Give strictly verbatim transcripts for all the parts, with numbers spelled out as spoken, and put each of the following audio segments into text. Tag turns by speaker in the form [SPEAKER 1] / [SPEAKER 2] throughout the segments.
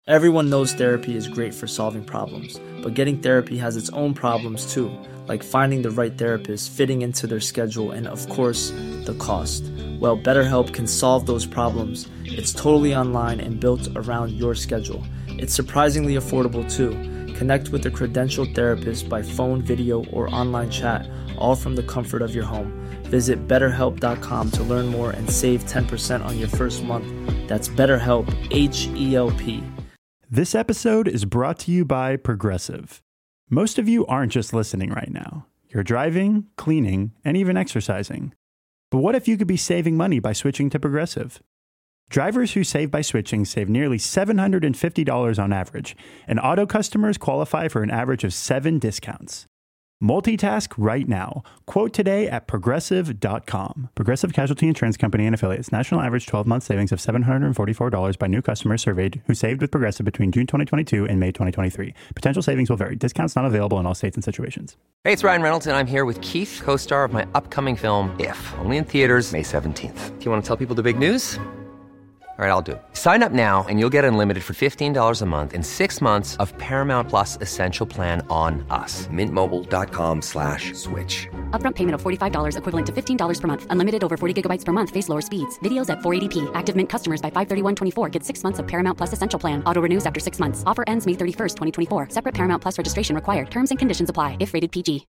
[SPEAKER 1] Everyone knows therapy is great for solving problems, but getting therapy has its own problems too, like finding the right therapist, fitting into their schedule, and of course, the cost. Well, BetterHelp can solve those problems. It's totally online and built around your schedule. It's surprisingly affordable too. Connect with a credentialed therapist by phone, video, or online chat, all from the comfort of your home. Visit better help dot com to learn more and save ten percent on your first month. That's BetterHelp, H E L P.
[SPEAKER 2] This episode is brought to you by Progressive. Most of you aren't just listening right now. You're driving, cleaning, and even exercising. But what if you could be saving money by switching to Progressive? Drivers who save by switching save nearly seven hundred fifty dollars on average, and auto customers qualify for an average of seven discounts. Multitask right now. Quote today at progressive dot com. Progressive Casualty Insurance Company and Affiliates. National average twelve-month savings of seven hundred forty-four dollars by new customers surveyed who saved with Progressive between June twenty twenty-two and May twenty twenty-three. Potential savings will vary. Discounts not available in all states and situations.
[SPEAKER 3] Hey, it's Ryan Reynolds, and I'm here with Keith, co-star of my upcoming film, If, only in theaters May seventeenth. Do you want to tell people the big news? All right, I'll do it. Sign up now and you'll get unlimited for fifteen dollars a month and six months of Paramount Plus Essential Plan on us. Mint Mobile dot com slash switch.
[SPEAKER 4] Upfront payment of forty-five dollars equivalent to fifteen dollars per month. Unlimited over forty gigabytes per month. Face lower speeds. Videos at four eighty p. Active Mint customers by five thirty-one twenty-four get six months of Paramount Plus Essential Plan. Auto renews after six months. Offer ends May thirty-first, twenty twenty-four. Separate Paramount Plus registration required. Terms and conditions apply if rated P G.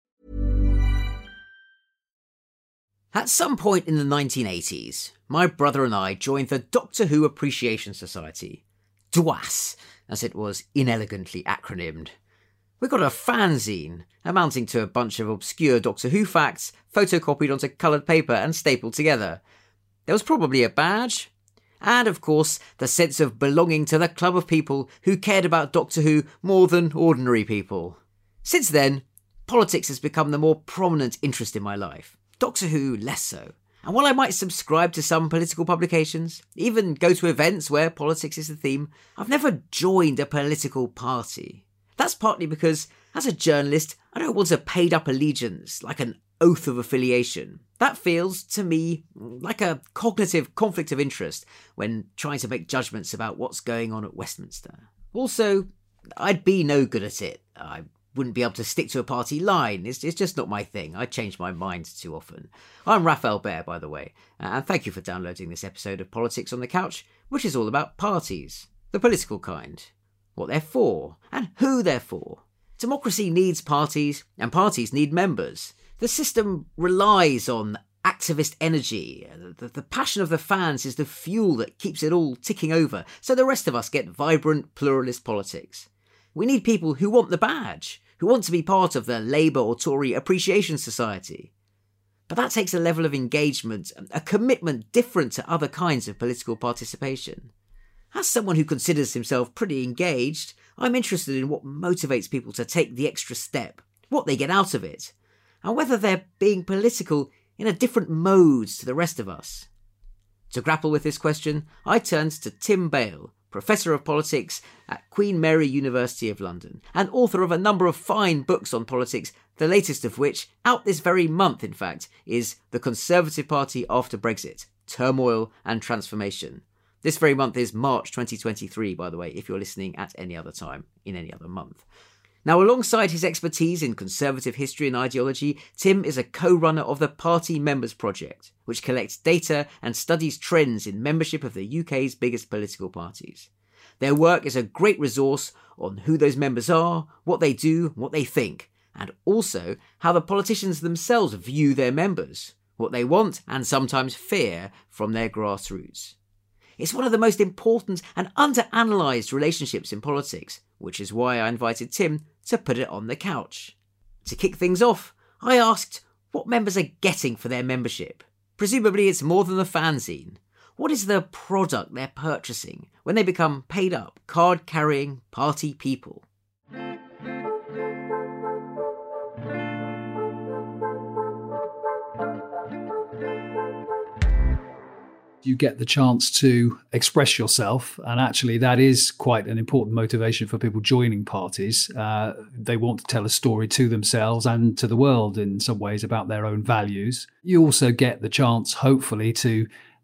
[SPEAKER 5] At some point in the nineteen eighties, my brother and I joined the Doctor Who Appreciation Society, D W A S, as it was inelegantly acronymed. We got a fanzine, amounting to a bunch of obscure Doctor Who facts, photocopied onto coloured paper and stapled together. There was probably a badge, and of course, the sense of belonging to the club of people who cared about Doctor Who more than ordinary people. Since then, politics has become the more prominent interest in my life. Doctor Who less so. And while I might subscribe to some political publications, even go to events where politics is the theme, I've never joined a political party. That's partly because, as a journalist, I don't want a paid-up allegiance, like an oath of affiliation. That feels, to me, like a cognitive conflict of interest when trying to make judgments about what's going on at Westminster. Also, I'd be no good at it. I wouldn't be able to stick to a party line. It's, it's just not my thing. I change my mind too often. I'm Raphael Bear, by the way, and thank you for downloading this episode of Politics on the Couch, which is all about parties, the political kind, what they're for, and who they're for. Democracy needs parties, and parties need members. The system relies on activist energy. The, the passion of the fans is the fuel that keeps it all ticking over, so the rest of us get vibrant, pluralist politics. We need people who want the badge, who want to be part of the Labour or Tory Appreciation Society. But that takes a level of engagement, a commitment different to other kinds of political participation. As someone who considers himself pretty engaged, I'm interested in what motivates people to take the extra step, what they get out of it, and whether they're being political in a different mode to the rest of us. To grapple with this question, I turned to Tim Bale, Professor of Politics at Queen Mary University of London, and author of a number of fine books on politics, the latest of which, out this very month in fact, is The Conservative Party After Brexit, Turmoil and Transformation. This very month is March twenty twenty-three, by the way, if you're listening at any other time, in any other month. Now, alongside his expertise in conservative history and ideology, Tim is a co-runner of the Party Members Project, which collects data and studies trends in membership of the U K's biggest political parties. Their work is a great resource on who those members are, what they do, what they think, and also how the politicians themselves view their members, what they want and sometimes fear from their grassroots. It's one of the most important and under-analysed relationships in politics, which is why I invited Tim to put it on the couch. To kick things off, I asked what members are getting for their membership. Presumably it's more than the fanzine. What is the product they're purchasing when they become paid-up, card-carrying party people?
[SPEAKER 6] You get the chance to express yourself, and actually that is quite an important motivation for people joining parties. Uh, they want to tell a story to themselves and to the world in some ways about their own values. You also get the chance, hopefully, to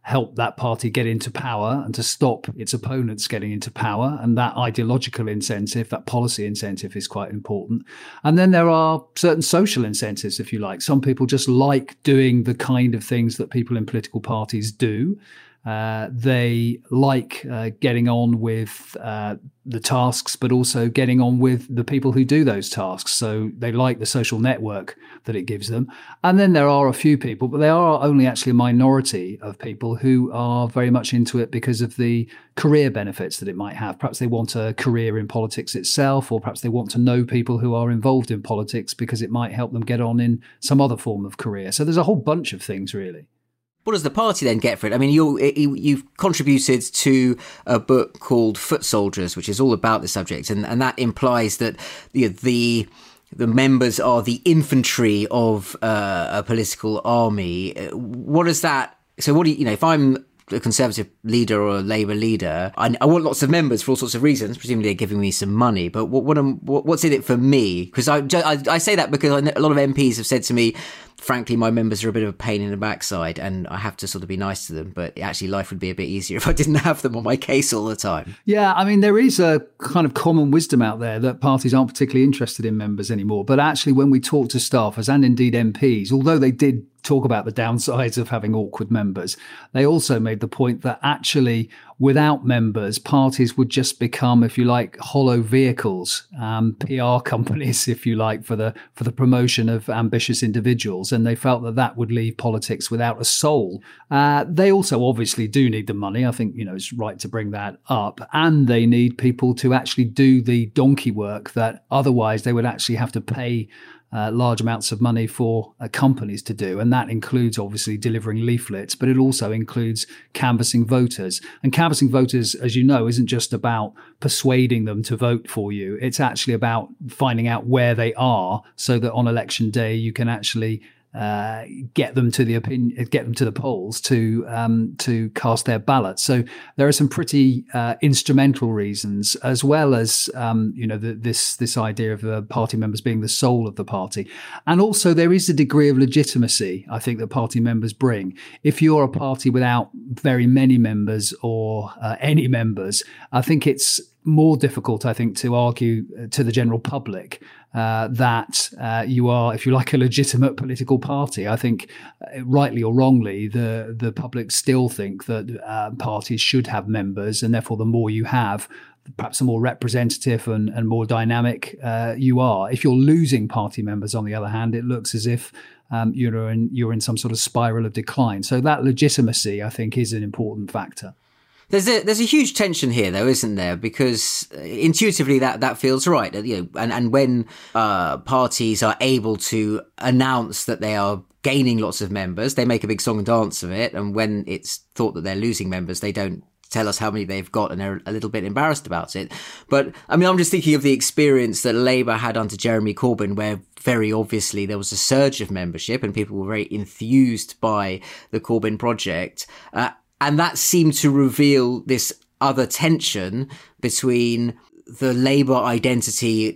[SPEAKER 6] help that party get into power and to stop its opponents getting into power. And that ideological incentive, that policy incentive is quite important. And then there are certain social incentives, if you like. Some people just like doing the kind of things that people in political parties do. Uh, they like uh, getting on with uh, the tasks, but also getting on with the people who do those tasks. So they like the social network that it gives them. And then there are a few people, but they are only actually a minority of people who are very much into it because of the career benefits that it might have. Perhaps they want a career in politics itself, or perhaps they want to know people who are involved in politics because it might help them get on in some other form of career. So there's a whole bunch of things, really.
[SPEAKER 5] What does the party then get for it? I mean, you, you've contributed to a book called Foot Soldiers, which is all about the subject, and, and that implies that the, the the members are the infantry of uh, a political army. What is that? So, what do you, you know? If I'm a Conservative leader or a Labour leader, I, I want lots of members for all sorts of reasons. Presumably, they're giving me some money. But what, what, am, what what's in it for me? Because I, I I say that because a lot of M Ps have said to me, frankly, my members are a bit of a pain in the backside and I have to sort of be nice to them. But actually, life would be a bit easier if I didn't have them on my case all the time.
[SPEAKER 6] Yeah, I mean, there is a kind of common wisdom out there that parties aren't particularly interested in members anymore. But actually, when we talk to staffers and indeed M Ps, although they did talk about the downsides of having awkward members, they also made the point that actually without members, parties would just become, if you like, hollow vehicles, um, P R companies, if you like, for the for the promotion of ambitious individuals. And they felt that that would leave politics without a soul. Uh, they also obviously do need the money. I think, you know, it's right to bring that up. And they need people to actually do the donkey work that otherwise they would actually have to pay Uh, large amounts of money for uh, companies to do. And that includes obviously delivering leaflets, but it also includes canvassing voters. And canvassing voters, as you know, isn't just about persuading them to vote for you. It's actually about finding out where they are so that on election day you can actually Uh, get them to the opinion, get them to the polls to um, to cast their ballot. So there are some pretty uh, instrumental reasons, as well as um, you know the, this this idea of the party members being the soul of the party, and also there is a degree of legitimacy I think that party members bring. If you're a party without very many members or uh, any members, I think it's more difficult, I think, to argue to the general public uh, that uh, you are, if you like, a legitimate political party. I think, uh, rightly or wrongly, the the public still think that uh, parties should have members, and therefore the more you have, perhaps the more representative and, and more dynamic uh, you are. If you're losing party members, on the other hand, it looks as if um, you're in you're in some sort of spiral of decline. So that legitimacy, I think, is an important factor.
[SPEAKER 5] There's a there's a huge tension here, though, isn't there? Because intuitively that, that feels right. You know, and and when uh, parties are able to announce that they are gaining lots of members, they make a big song and dance of it. And when it's thought that they're losing members, they don't tell us how many they've got, and they're a little bit embarrassed about it. But I mean, I'm just thinking of the experience that Labour had under Jeremy Corbyn, where very obviously there was a surge of membership and people were very enthused by the Corbyn project. Uh, And that seemed to reveal this other tension between the Labour identity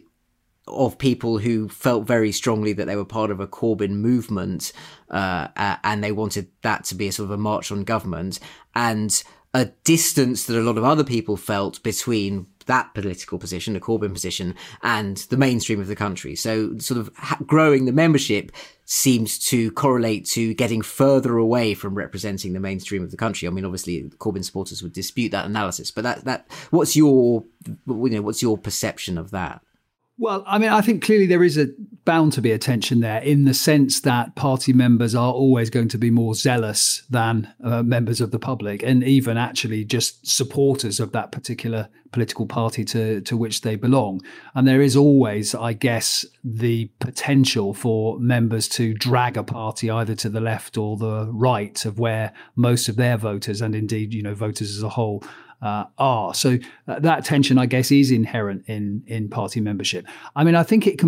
[SPEAKER 5] of people who felt very strongly that they were part of a Corbyn movement, uh, and they wanted that to be a sort of a march on government, and a distance that a lot of other people felt between that political position, the Corbyn position, and the mainstream of the country. So sort of ha- growing the membership seems to correlate to getting further away from representing the mainstream of the country. I mean, obviously, Corbyn supporters would dispute that analysis, but that that what's your you know what's your perception of that?
[SPEAKER 6] Well, I mean, I think clearly there is a bound to be a tension there, in the sense that party members are always going to be more zealous than uh, members of the public, and even actually just supporters of that particular political party to, to which they belong. And there is always, I guess, the potential for members to drag a party either to the left or the right of where most of their voters, and indeed, you know, voters as a whole, Uh, are. So uh, that tension, I guess, is inherent in in party membership. I mean, I think it can be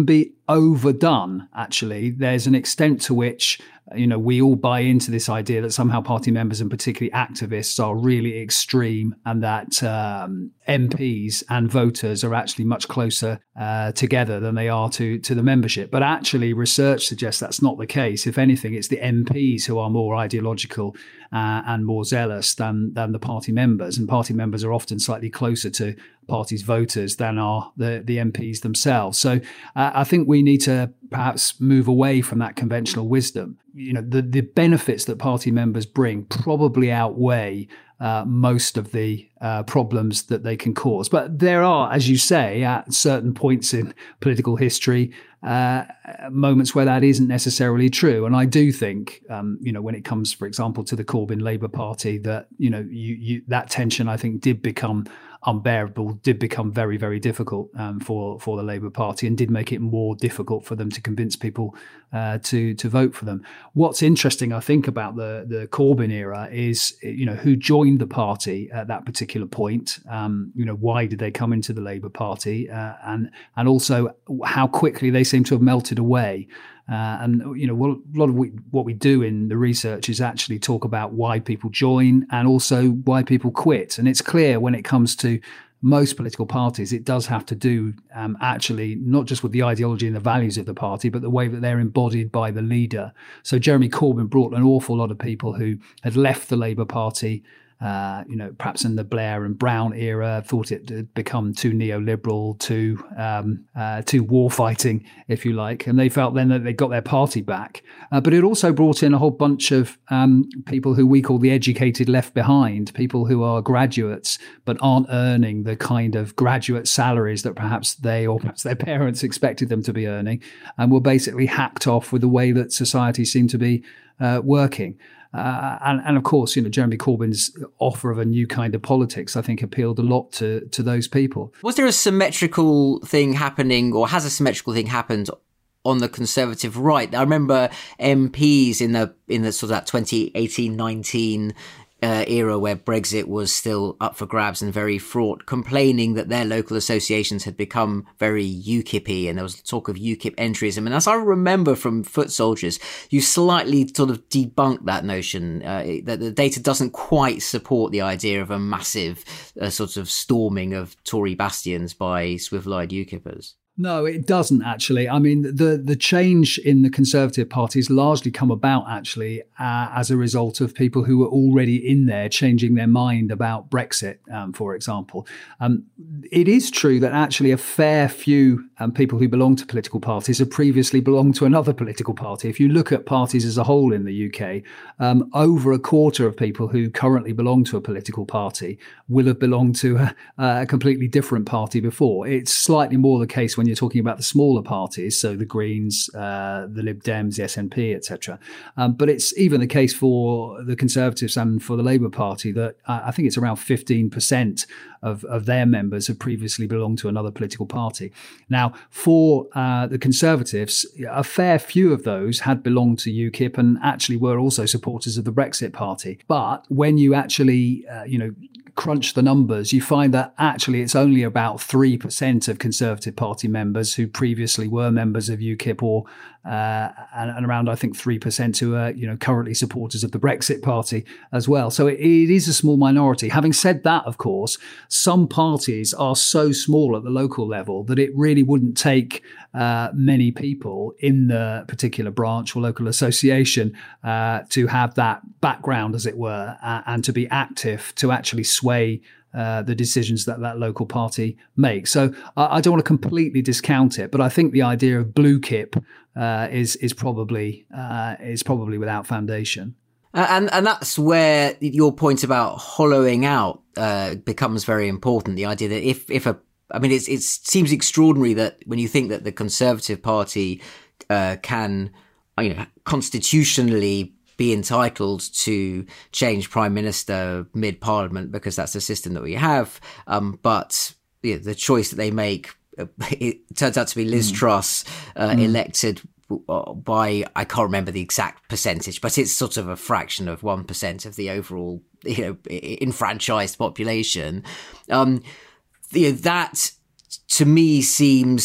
[SPEAKER 6] overdone, actually. There's an extent to which, you know, we all buy into this idea that somehow party members and particularly activists are really extreme, and that um, M Ps and voters are actually much closer uh, together than they are to, to the membership. But actually, research suggests that's not the case. If anything, it's the M Ps who are more ideological uh, and more zealous than, than the party members. And party members are often slightly closer to parties' voters than are the, the M Ps themselves. So uh, I think we need to perhaps move away from that conventional wisdom. You know, the, the benefits that party members bring probably outweigh uh, most of the uh, problems that they can cause. But there are, as you say, at certain points in political history, uh, moments where that isn't necessarily true. And I do think, um, you know, when it comes, for example, to the Corbyn Labour Party, that, you know, you, you, that tension, I think, did become unbearable, did become very, very difficult um, for for the Labour Party, and did make it more difficult for them to convince people uh, to to vote for them. What's interesting, I think, about the the Corbyn era is, you know, who joined the party at that particular point. Um, you know, why did they come into the Labour Party, uh, and and also how quickly they seem to have melted away. Uh, and, you know, what, a lot of we, what we do in the research is actually talk about why people join and also why people quit. And it's clear when it comes to most political parties, it does have to do um, actually not just with the ideology and the values of the party, but the way that they're embodied by the leader. So Jeremy Corbyn brought an awful lot of people who had left the Labour Party, Uh, you know, perhaps in the Blair and Brown era, thought it had become too neoliberal, too um, uh, too war fighting, if you like, and they felt then that they got their party back. Uh, but it also brought in a whole bunch of um, people who we call the educated left behind, people who are graduates but aren't earning the kind of graduate salaries that perhaps they or perhaps their parents expected them to be earning, and were basically hacked off with the way that society seemed to be uh, working. Uh, and, and of course, you know, Jeremy Corbyn's offer of a new kind of politics, I think, appealed a lot to, to those people.
[SPEAKER 5] Was there a symmetrical thing happening, or has a symmetrical thing happened on the Conservative right? I remember M Ps in the in the sort of that twenty eighteen nineteen uh, era where Brexit was still up for grabs and very fraught, complaining that their local associations had become very UKIP-y, and there was talk of UKIP entryism. And as I remember from Foot Soldiers, you slightly sort of debunked that notion, uh, that the data doesn't quite support the idea of a massive uh, sort of storming of Tory bastions by swivel-eyed UKIPers.
[SPEAKER 6] No, it doesn't actually. I mean, the the change in the Conservative Party has largely come about actually uh, as a result of people who were already in there changing their mind about Brexit, um, for example. Um, it is true that actually a fair few um, people who belong to political parties have previously belonged to another political party. If you look at parties as a whole in the U K, um, over a quarter of people who currently belong to a political party will have belonged to a, a completely different party before. It's slightly more the case when you're talking about the smaller parties, so the Greens, uh, the Lib Dems, the S N P, et cetera. Um, but it's even the case for the Conservatives and for the Labour Party that uh, I think it's around fifteen percent of, of their members have previously belonged to another political party. Now, for uh, the Conservatives, a fair few of those had belonged to UKIP and actually were also supporters of the Brexit Party. But when you actually, uh, you know, crunch the numbers, you find that actually it's only about three percent of Conservative Party members who previously were members of UKIP, or uh, and, and around, I think, three percent who are, you know, currently supporters of the Brexit Party as well. So it, it is a small minority. Having said that, of course, some parties are so small at the local level that it really wouldn't take uh, many people in the particular branch or local association uh, to have that background, as it were, uh, and to be active to actually sway Uh, the decisions that that local party makes. So I, I don't want to completely discount it, but I think the idea of blue kip uh, is is probably uh, is probably without foundation.
[SPEAKER 5] Uh, and and that's where your point about hollowing out uh, becomes very important. The idea that if if a, I mean, it's, it seems extraordinary that when you think that the Conservative Party uh, can, you know, constitutionally be entitled to change Prime Minister mid-Parliament because that's the system that we have. Um, but you know, the choice that they make, uh, it turns out to be Liz mm. Truss uh, mm. elected by, I can't remember the exact percentage, but it's sort of a fraction of one percent of the overall, you know, enfranchised population. Um, you know, that to me seems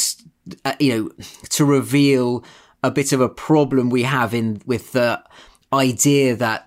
[SPEAKER 5] uh, you know, to reveal a bit of a problem we have in with the idea that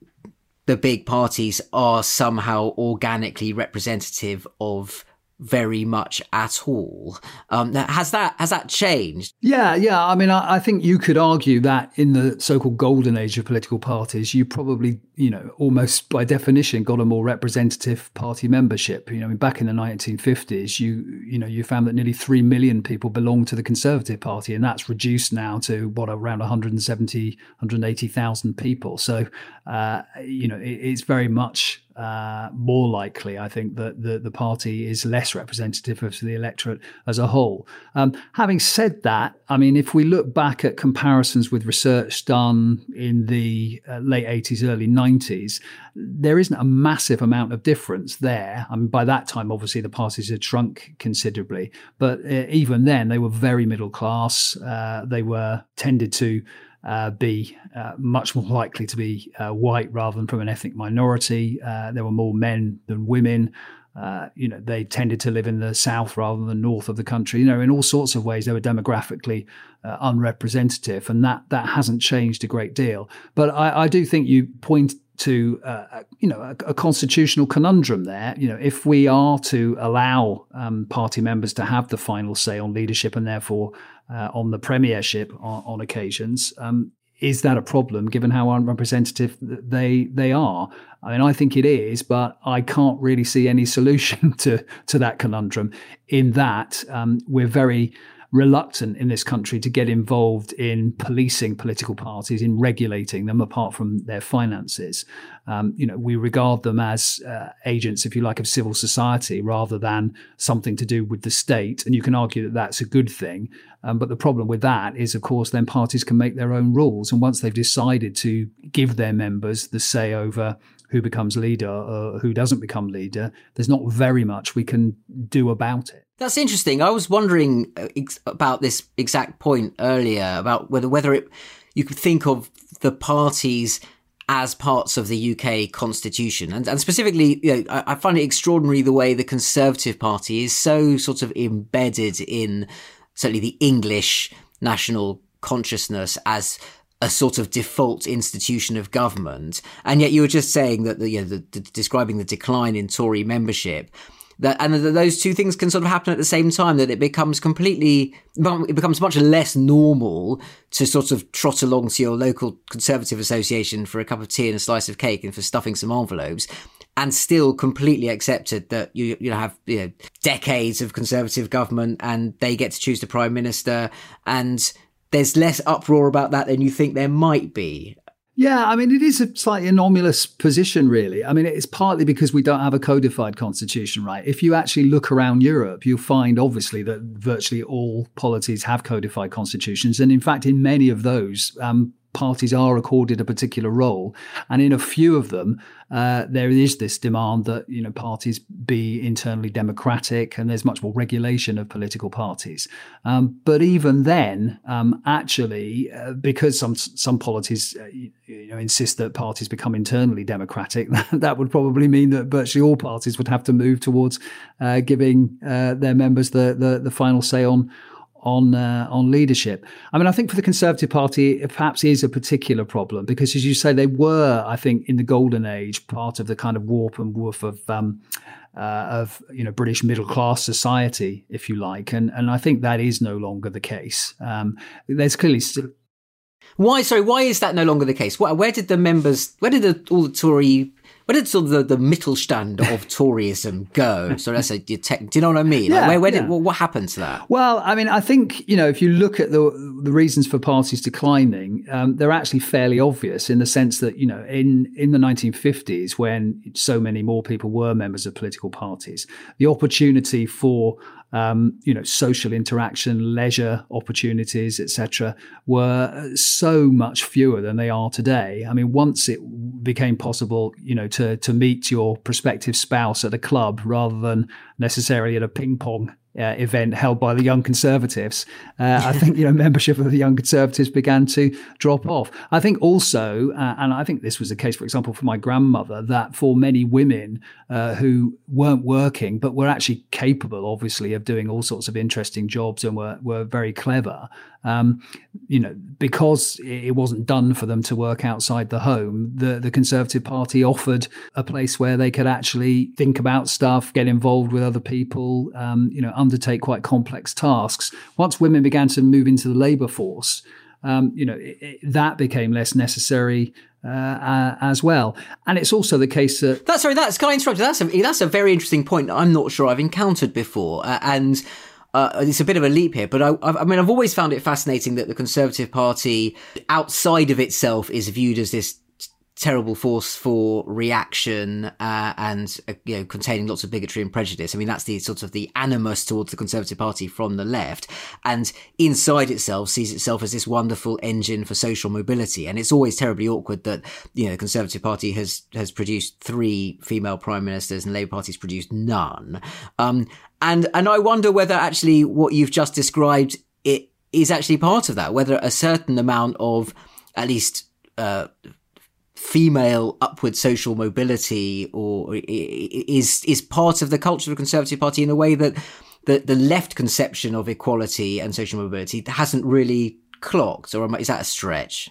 [SPEAKER 5] the big parties are somehow organically representative of very much at all. Um, has that has that changed?
[SPEAKER 6] Yeah, yeah. I mean, I, I think you could argue that in the so-called golden age of political parties, you probably, you know, almost by definition got a more representative party membership. You know, I mean, back in the nineteen fifties, you you know, you found that nearly three million people belonged to the Conservative Party, and that's reduced now to what, around one hundred seventy, one hundred eighty thousand people. So, uh, you know, it, it's very much Uh, more likely, I think, that the, the party is less representative of the electorate as a whole. Um, having said that, I mean, if we look back at comparisons with research done in the uh, late eighties, early nineties, there isn't a massive amount of difference there. I mean, by that time, obviously, the parties had shrunk considerably, but uh, even then, they were very middle class. Uh, they were tended to Uh, be uh, much more likely to be uh, white rather than from an ethnic minority. Uh, there were more men than women. Uh, you know, they tended to live in the south rather than the north of the country. You know, in all sorts of ways, they were demographically uh, unrepresentative, and that that hasn't changed a great deal. But I, I do think you point to uh, you know a, a constitutional conundrum there. You know, if we are to allow um, party members to have the final say on leadership and therefore uh, on the premiership on, on occasions, um, is that a problem given how unrepresentative they they are? I mean, I think it is, but I can't really see any solution to to that conundrum. In that um, we're very reluctant in this country to get involved in policing political parties, in regulating them apart from their finances. Um, you know, we regard them as uh, agents, if you like, of civil society rather than something to do with the state. And you can argue that that's a good thing. Um, but the problem with that is, of course, then parties can make their own rules. And once they've decided to give their members the say over who becomes leader or who doesn't become leader, there's not very much we can do about it.
[SPEAKER 5] That's interesting. I was wondering ex- about this exact point earlier, about whether whether it, you could think of the parties as parts of the U K constitution. And, and specifically, you know, I, I find it extraordinary the way the Conservative Party is so sort of embedded in certainly the English national consciousness as a sort of default institution of government. And yet you were just saying that, the, you know, the, the, describing the decline in Tory membership, that, and that those two things can sort of happen at the same time, that it becomes completely, it becomes much less normal to sort of trot along to your local Conservative association for a cup of tea and a slice of cake and for stuffing some envelopes, and still completely accepted that you you have, you know, decades of Conservative government and they get to choose the Prime Minister, and there's less uproar about that than you think there might be.
[SPEAKER 6] Yeah, I mean, it is a slightly anomalous position, really. I mean, it's partly because we don't have a codified constitution, right? If you actually look around Europe, you'll find, obviously, that virtually all polities have codified constitutions. And in fact, in many of those, um, parties are accorded a particular role. And in a few of them, uh, there is this demand that, you know, parties be internally democratic, and there's much more regulation of political parties. Um, but even then, um, actually, uh, because some some polities, uh, you, you know, insist that parties become internally democratic, that would probably mean that virtually all parties would have to move towards uh, giving uh, their members the, the the final say on on uh, on leadership. I mean, I think for the Conservative Party, it perhaps is a particular problem because, as you say, they were, I think, in the golden age, part of the kind of warp and woof of um, uh, of you know British middle class society, if you like, and and I think that is no longer the case. Um, there's clearly still.
[SPEAKER 5] Why? Sorry, why is that no longer the case? Where, where did the members? Where did the, all the Tory? Where did sort of the, the Mittelstand of Toryism go? So that's a, do you know what I mean?
[SPEAKER 6] Yeah,
[SPEAKER 5] like where, where
[SPEAKER 6] yeah.
[SPEAKER 5] did what, what happened to that?
[SPEAKER 6] Well, I mean, I think, you know, if you look at the the reasons for parties declining, um, they're actually fairly obvious in the sense that, you know, in in the nineteen fifties, when so many more people were members of political parties, the opportunity for Um, you know, social interaction, leisure opportunities, et cetera, were so much fewer than they are today. I mean, once it became possible, you know, to to meet your prospective spouse at a club rather than necessarily at a ping pong uh, event held by the Young Conservatives, uh, I think, you know, membership of the Young Conservatives began to drop off. I think also, uh, and I think this was the case, for example, for my grandmother, that for many women uh, who weren't working, but were actually capable, obviously, of doing all sorts of interesting jobs and were, were very clever, um, you know, because it wasn't done for them to work outside the home, the, the Conservative Party offered a place where they could actually think about stuff, get involved with other people, um, you know, undertake quite complex tasks. Once women began to move into the labour force, um, you know, it, it, that became less necessary uh, uh, as well. And it's also the case that...
[SPEAKER 5] That's, sorry, that's, can I interrupt you? That's a, that's a very interesting point that I'm not sure I've encountered before. Uh, and... Uh, it's a bit of a leap here, but I, I mean, I've always found it fascinating that the Conservative Party, outside of itself, is viewed as this t- terrible force for reaction uh, and uh, you know, containing lots of bigotry and prejudice. I mean, that's the sort of the animus towards the Conservative Party from the left, and inside itself sees itself as this wonderful engine for social mobility. And it's always terribly awkward that, you know, the Conservative Party has has produced three female prime ministers and the Labour Party's produced none. Um, And and I wonder whether actually what you've just described it is actually part of that, whether a certain amount of at least uh, female upward social mobility or is is part of the culture of the Conservative Party in a way that the, the left conception of equality and social mobility hasn't really clocked, or is that a stretch?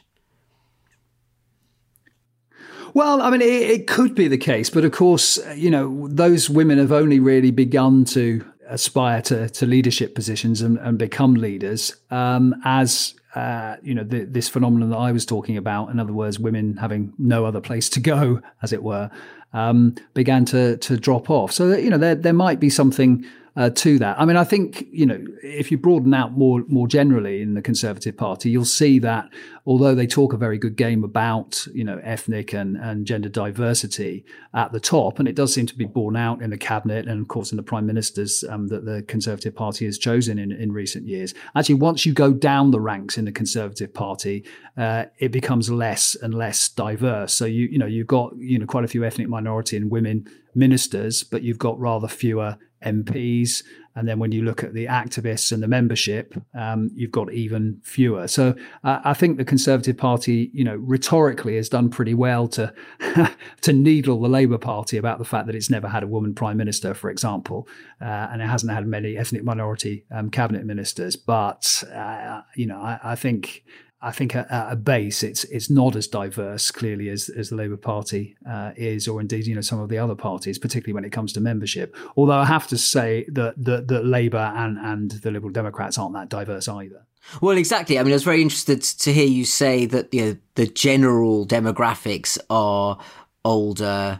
[SPEAKER 6] Well, I mean, it, it could be the case, but of course, you know, those women have only really begun to aspire to, to leadership positions and, and become leaders um, as, uh, you know, the, this phenomenon that I was talking about, in other words, women having no other place to go, as it were, um, began to to drop off. So, you know, there there might be something Uh, to that. I mean, I think, you know, if you broaden out more more generally in the Conservative Party, you'll see that although they talk a very good game about, you know, ethnic and, and gender diversity at the top, and it does seem to be borne out in the cabinet and, of course, in the prime ministers um, that the Conservative Party has chosen in, in recent years. Actually, once you go down the ranks in the Conservative Party, uh, it becomes less and less diverse. So, you you know, you've got, you know, quite a few ethnic minority and women ministers, but you've got rather fewer M Ps. And then when you look at the activists and the membership, um, you've got even fewer. So uh, I think the Conservative Party, you know, rhetorically has done pretty well to to needle the Labour Party about the fact that it's never had a woman prime minister, for example, uh, and it hasn't had many ethnic minority um, cabinet ministers. But, uh, you know, I, I think... I think at, at a base, it's it's not as diverse, clearly, as, as the Labour Party uh, is, or indeed, you know, some of the other parties, particularly when it comes to membership. Although I have to say that that, that Labour and, and the Liberal Democrats aren't that diverse either.
[SPEAKER 5] Well, exactly. I mean, I was very interested to hear you say that, you know, the general demographics are older,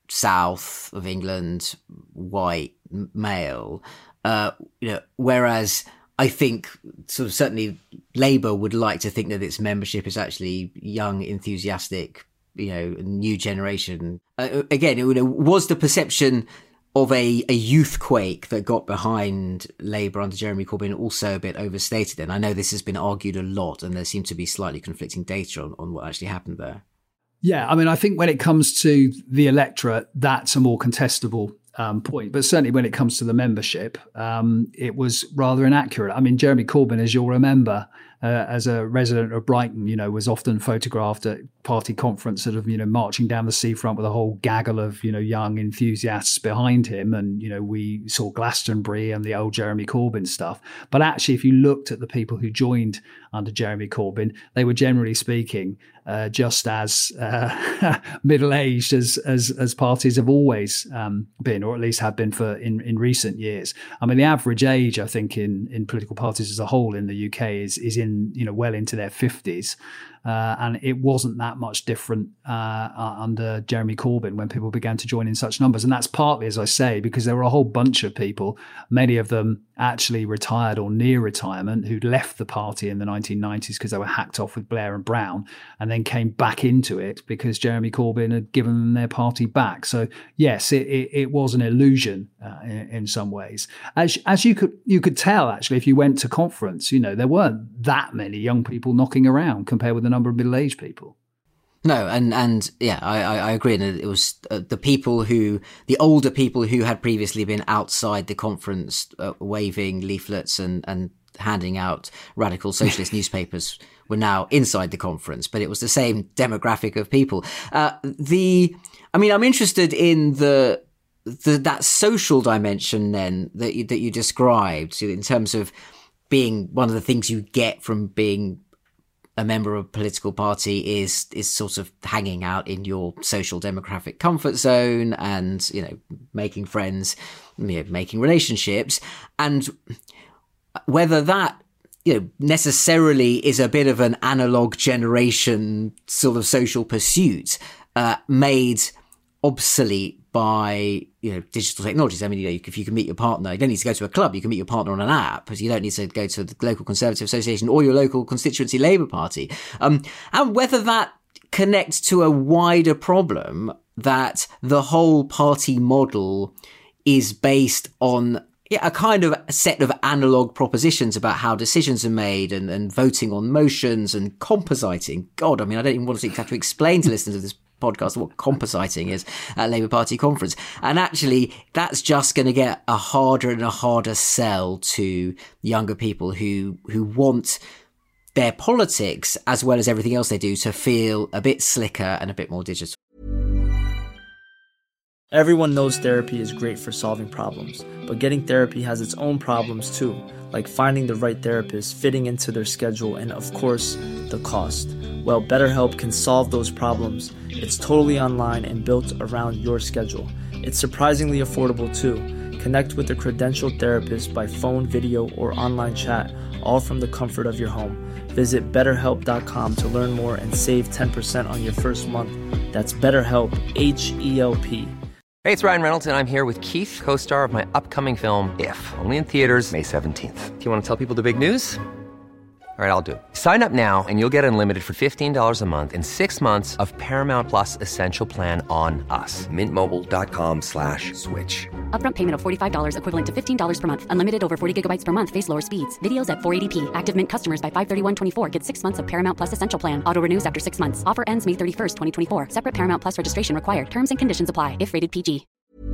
[SPEAKER 5] south of England, white, male, uh, you know, whereas I think sort of certainly Labour would like to think that its membership is actually young, enthusiastic, you know, new generation. Uh, again, it was the perception of a, a youth quake that got behind Labour under Jeremy Corbyn also a bit overstated. And I know this has been argued a lot, and there seems to be slightly conflicting data on, on what actually happened there.
[SPEAKER 6] Yeah, I mean, I think when it comes to the electorate, that's a more contestable Um, point. But certainly when it comes to the membership, um, it was rather inaccurate. I mean, Jeremy Corbyn, as you'll remember, uh, as a resident of Brighton, you know, was often photographed at party conference sort of, you know, marching down the seafront with a whole gaggle of, you know, young enthusiasts behind him. And, you know, we saw Glastonbury and the old Jeremy Corbyn stuff. But actually, if you looked at the people who joined under Jeremy Corbyn, they were generally speaking uh, just as uh, middle-aged as, as as parties have always um, been, or at least have been for in, in recent years. I mean, the average age, I think, in, in political parties as a whole in the U K is is in, you know, well into their fifties. Uh, and it wasn't that much different uh, under Jeremy Corbyn when people began to join in such numbers. And that's partly, as I say, because there were a whole bunch of people, many of them actually retired or near retirement, who'd left the party in the nineteen nineties because they were hacked off with Blair and Brown, and then came back into it because Jeremy Corbyn had given them their party back. So yes, it, it, it was an illusion uh, in, in some ways. As as you could you could tell, actually, if you went to conference, you know, there weren't that many young people knocking around compared with the number of middle-aged people.
[SPEAKER 5] No, and and yeah, I, I agree. And it was uh, the people who, the older people who had previously been outside the conference, uh, waving leaflets and, and handing out radical socialist newspapers, were now inside the conference. But it was the same demographic of people. Uh, the, I mean, I'm interested in the the that social dimension then that you, that you described, in terms of being one of the things you get from being a member of a political party is is sort of hanging out in your social demographic comfort zone and, you know, making friends, you know, making relationships. And whether that, you know, necessarily is a bit of an analog generation sort of social pursuit, uh, made obsolete by, you know, digital technologies. I mean, you know, if you can meet your partner, you don't need to go to a club. You can meet your partner on an app, because you don't need to go to the local Conservative Association or your local constituency Labour Party. Um, and whether that connects to a wider problem that the whole party model is based on yeah, a kind of set of analog propositions about how decisions are made, and, and voting on motions and compositing. God, I mean, I don't even want to have to explain to listeners of this podcast what compositing is at Labour Party conference. And actually, that's just going to get a harder and a harder sell to younger people who who want their politics, as well as everything else they do, to feel a bit slicker and a bit more digital.
[SPEAKER 1] Everyone knows therapy is great for solving problems, but getting therapy has its own problems too, like finding the right therapist, fitting into their schedule, and of course, the cost. Well, BetterHelp can solve those problems. It's totally online and built around your schedule. It's surprisingly affordable too. Connect with a credentialed therapist by phone, video, or online chat, all from the comfort of your home. Visit better help dot com to learn more and save ten percent on your first month. That's BetterHelp, H E L P.
[SPEAKER 3] Hey, it's Ryan Reynolds, and I'm here with Keith, co-star of my upcoming film, If, only in theaters May seventeenth. Do you want to tell people the big news? All right, I'll do it. Sign up now and you'll get unlimited for fifteen dollars a month and six months of Paramount Plus Essential Plan on us. Mint Mobile dot com slash switch.
[SPEAKER 4] Upfront payment of forty-five dollars equivalent to fifteen dollars per month. Unlimited over forty gigabytes per month. Face lower speeds. Videos at four eighty p. Active Mint customers by five thirty-one twenty-four get six months of Paramount Plus Essential Plan. Auto renews after six months. Offer ends May thirty-first, twenty twenty-four. Separate Paramount Plus registration required. Terms and conditions apply if rated P G.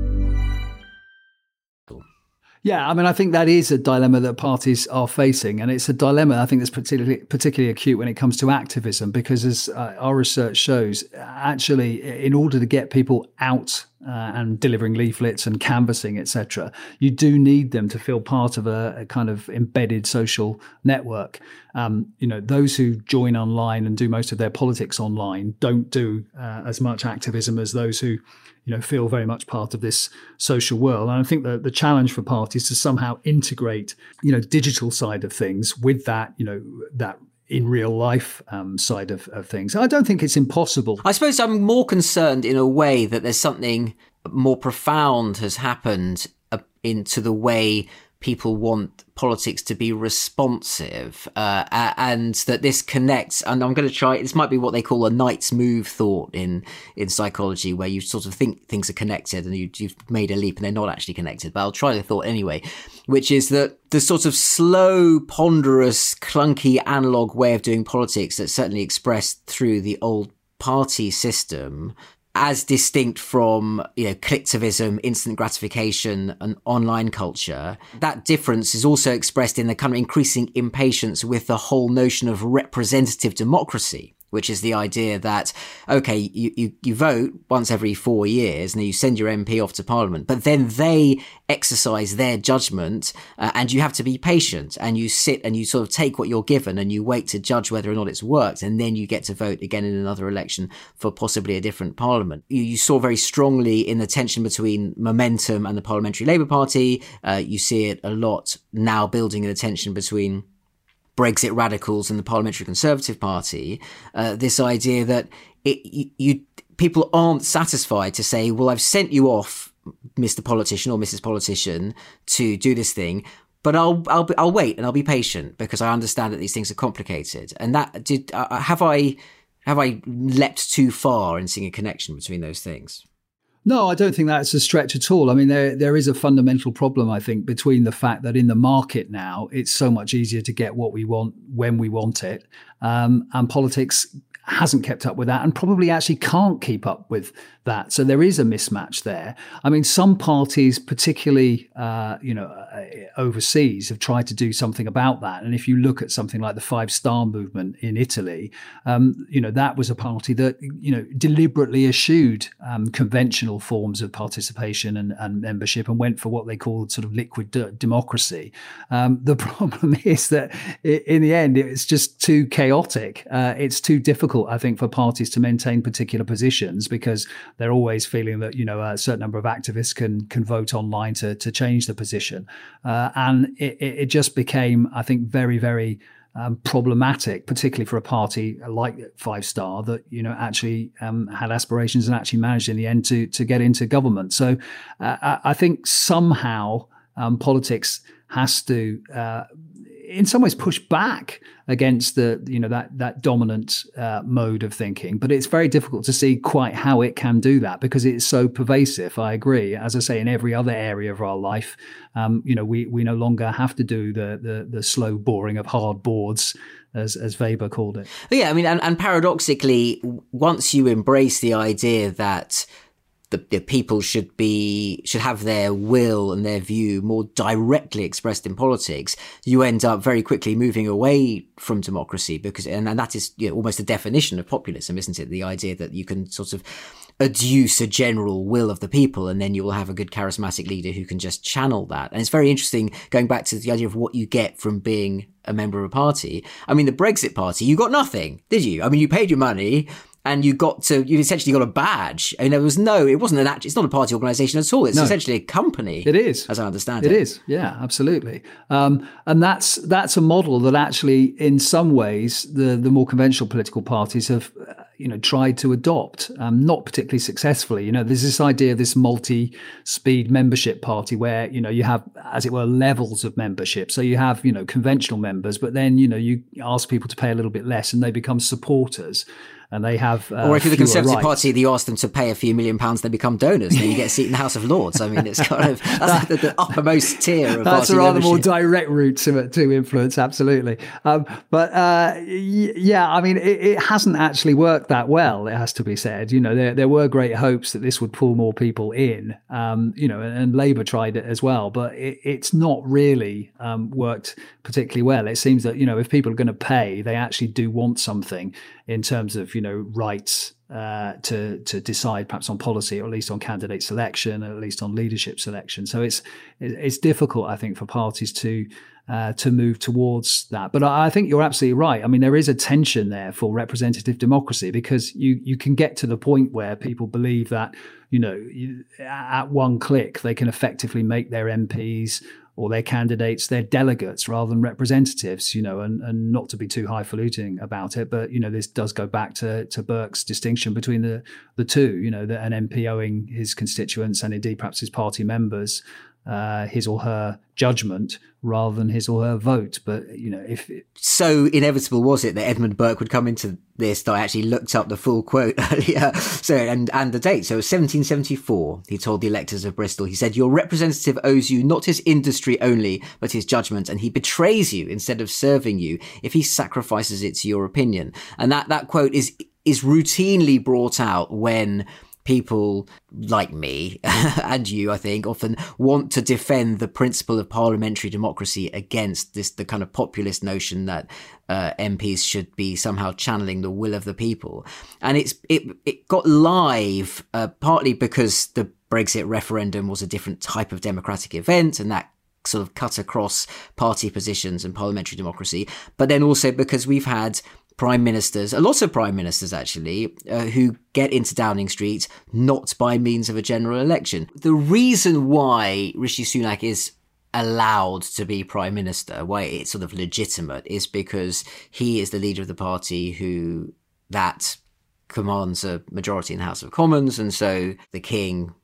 [SPEAKER 6] Yeah, I mean, I think that is a dilemma that parties are facing, and it's a dilemma I think that's particularly particularly acute when it comes to activism, because as uh, our research shows, actually, in order to get people out uh, and delivering leaflets and canvassing, et cetera, you do need them to feel part of a, a kind of embedded social network. Um, you know, those who join online and do most of their politics online don't do uh, as much activism as those who, you know, feel very much part of this social world. And I think the, the challenge for parties is to somehow integrate, you know, digital side of things with that, you know, that in real life um, side of, of things. I don't think it's impossible.
[SPEAKER 5] I suppose I'm more concerned in a way that there's something more profound has happened uh, into the way people want politics to be responsive, uh, and that this connects. And I'm going to try, this might be what they call a Knight's move thought in, in psychology, where you sort of think things are connected and you, you've made a leap and they're not actually connected. But I'll try the thought anyway, which is that the sort of slow, ponderous, clunky analog way of doing politics that's certainly expressed through the old party system, as distinct from, you know, collectivism, instant gratification, and online culture, that difference is also expressed in the kind of increasing impatience with the whole notion of representative democracy, which is the idea that, okay, you, you, you vote once every four years and you send your M P off to Parliament, but then they exercise their judgment, uh, and you have to be patient, and you sit and you sort of take what you're given and you wait to judge whether or not it's worked, and then you get to vote again in another election for possibly a different Parliament. You, you saw very strongly in the tension between Momentum and the Parliamentary Labour Party. Uh, you see it a lot now building in the tension between Brexit radicals and the Parliamentary Conservative Party, uh, this idea that it, you, you people aren't satisfied to say, well, I've sent you off, Mister Politician or Missus Politician, to do this thing, but I'll I'll I'll wait and I'll be patient because I understand that these things are complicated. And that did uh, have I have I leapt too far in seeing a connection between those things?
[SPEAKER 6] No, I don't think that's a stretch at all. I mean, there there is a fundamental problem, I think, between the fact that in the market now, it's so much easier to get what we want when we want it. Um, and politics hasn't kept up with that and probably actually can't keep up with that. So there is a mismatch there. I mean, some parties, particularly, uh, you know, uh, overseas, have tried to do something about that. And if you look at something like the Five Star Movement in Italy, um, you know, that was a party that, you know, deliberately eschewed um, conventional forms of participation and, and membership and went for what they called sort of liquid d- democracy. Um, the problem is that in the end, it's just too chaotic. Uh, it's too difficult, I think, for parties to maintain particular positions because they're always feeling that, you know, a certain number of activists can can vote online to to change the position. Uh, and it, it just became, I think, very, very um, problematic, particularly for a party like Five Star that, you know, actually um, had aspirations and actually managed in the end to to get into government. So uh, I think somehow um, politics has to uh, in some ways push back against the, you know, that that dominant uh, mode of thinking. But it's very difficult to see quite how it can do that because it's so pervasive. I agree. As I say, in every other area of our life, um, you know, we we no longer have to do the the, the slow boring of hard boards, as as Weber called it.
[SPEAKER 5] Yeah, I mean, and, and paradoxically, once you embrace the idea that The, the people should be should have their will and their view more directly expressed in politics, you end up very quickly moving away from democracy because, and, and that is, you know, almost the definition of populism, isn't it? The idea that you can sort of adduce a general will of the people, and then you will have a good charismatic leader who can just channel that. And it's very interesting going back to the idea of what you get from being a member of a party. I mean, the Brexit Party, you got nothing, did you? I mean, you paid your money. And you got to, you essentially got a badge. I mean, there was no, it wasn't an act, it's not a party organisation at all. It's no. essentially a company.
[SPEAKER 6] It is.
[SPEAKER 5] As I understand it.
[SPEAKER 6] It is. Yeah, absolutely. Um, and that's, that's a model that actually, in some ways, the, the more conventional political parties have, uh, you know, tried to adopt, um, not particularly successfully. You know, there's this idea of this multi-speed membership party where, you know, you have, as it were, levels of membership. So you have, you know, conventional members, but then, you know, you ask people to pay a little bit less and they become supporters. And they have, uh,
[SPEAKER 5] or if you're the Conservative
[SPEAKER 6] rights.
[SPEAKER 5] Party, you ask them to pay a few million pounds, they become donors, and you get a seat in the House of Lords. I mean, it's kind of that's the, the uppermost tier of
[SPEAKER 6] that's
[SPEAKER 5] party
[SPEAKER 6] a rather
[SPEAKER 5] membership.
[SPEAKER 6] more direct route to, to influence, absolutely. Um, but uh, y- yeah, I mean, it, it hasn't actually worked that well. It has to be said. You know, there there were great hopes that this would pull more people in. Um, you know, and, and Labour tried it as well, but it, it's not really um, worked particularly well. It seems that, you know, if people are going to pay, they actually do want something in terms of, you know, rights uh, to to decide perhaps on policy, or at least on candidate selection, or at least on leadership selection. So it's it's difficult, I think, for parties to uh, to move towards that. But I think you're absolutely right. I mean, there is a tension there for representative democracy because you you can get to the point where people believe that, you know, you, at one click they can effectively make their M Ps or their candidates, their delegates rather than representatives, you know, and, and not to be too highfalutin about it, but, you know, this does go back to, to Burke's distinction between the, the two, you know, that an M P owing his constituents and indeed perhaps his party members uh, his or her judgment rather than his or her vote. But, you know, if it...
[SPEAKER 5] So inevitable was it that Edmund Burke would come into this that I actually looked up the full quote earlier. So, and, and the date. So it was seventeen seventy-four. He told the electors of Bristol, he said, "Your representative owes you not his industry only, but his judgment, and he betrays you instead of serving you if he sacrifices it to your opinion." And that, that quote is, is routinely brought out when people like me and you, I think, often want to defend the principle of parliamentary democracy against this, the kind of populist notion that uh, M Ps should be somehow channeling the will of the people. And it's it it got live uh, partly because the Brexit referendum was a different type of democratic event, and that sort of cut across party positions and parliamentary democracy, but then also because we've had prime ministers, a lot of prime ministers actually, uh, who get into Downing Street not by means of a general election. The reason why Rishi Sunak is allowed to be prime minister, why it's sort of legitimate, is because he is the leader of the party who that commands a majority in the House of Commons, and so the king